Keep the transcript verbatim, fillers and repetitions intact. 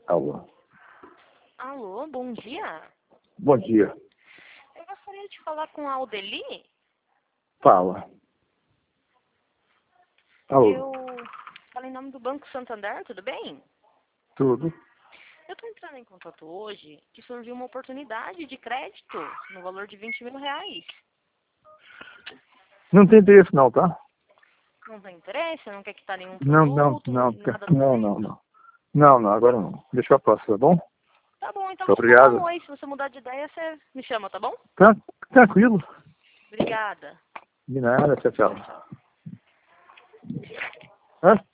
Alô. Alô, bom dia. Bom dia. Eu gostaria de falar com a Aldeli. Fala. Alô. Eu falo em nome do Banco Santander, tudo bem? Tudo? Eu estou entrando em contato hoje que surgiu uma oportunidade de crédito no valor de vinte mil reais. Não tem interesse não, tá? Não tem interesse? Não quer quitar nenhum Não, não, produto? não. Nada do Não, não, momento? não. Não, não, agora não. Deixa eu passar, tá bom? Tá bom, então me dá Obrigado. um oi. Se você mudar de ideia, você me chama, tá bom? Tá, tranquilo. Obrigada. De nada, tchau, tchau. Tchau, tchau. Hã?